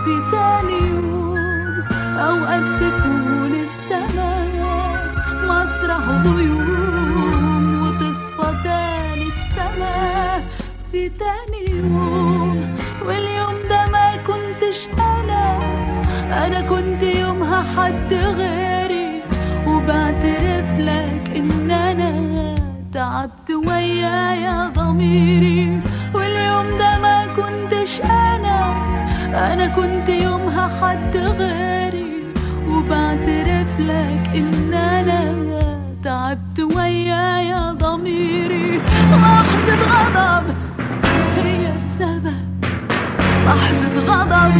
في تاني يوم. أوقات تكون السماء مسرح غيوم وتصفى تاني السماء في تاني يوم. واليوم ده ما كنتش أنا كنت يومها حد غيري، وبعترف لك إن أنا تعبت ويايا ضميري. واليوم ده ما كنتش أنا كنت يومها حد غيري، وبعترف لك إن أنا تعبت ويايا ضميري. لحظة غضب هي السبب، لحظة غضب.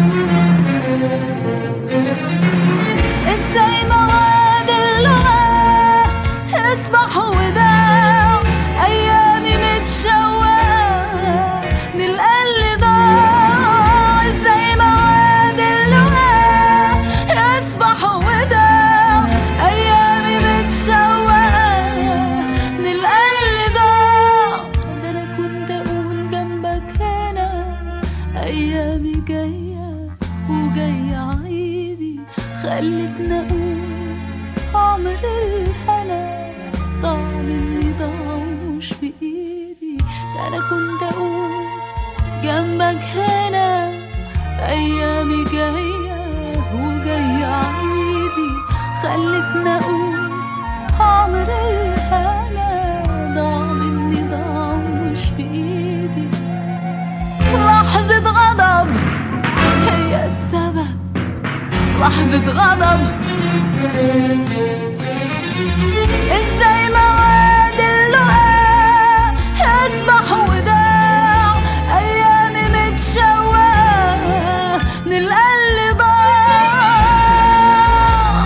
ازاي مواد اللغة اصبح وداع، ايامي متشوقة نلقى اللي ضاع. ازاي مواد اللغة اصبح وداع، ايامي متشوقة نلقى اللي ضاع. ده انا كنت اقول جنبك هنا ايامي جاية وجاية عيدي، خلتنا اقول عمر الهنا ضاع مني ضاع مش في ايدي. ده انا كنت اقول جنبك هنا ايامي جاية وجاية عيدي، خلتنا اقول عمر الهنا ضاع مني ضاع مش في ايدي. لحظة غضب هي السبب، لحظة غضب. ازاي مواد اللقاء اصبح وداع، ايامي متشوقة نلقى اللي ضاع.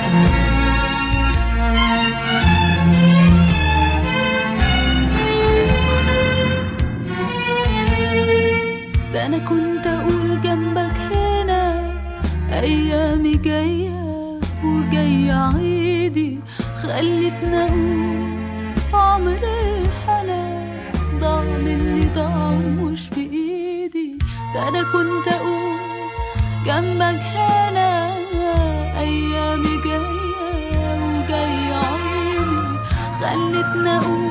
ده انا كنت اقول جنبك هنا ايامي جاية وجاية عيدي، خلتنا اقول عمر الهنا ضاع مني ضاع مش في ايدي. ده انا كنت اقول جنبك هنا ايامي جاية وجاية عيدي، خلتنا اقول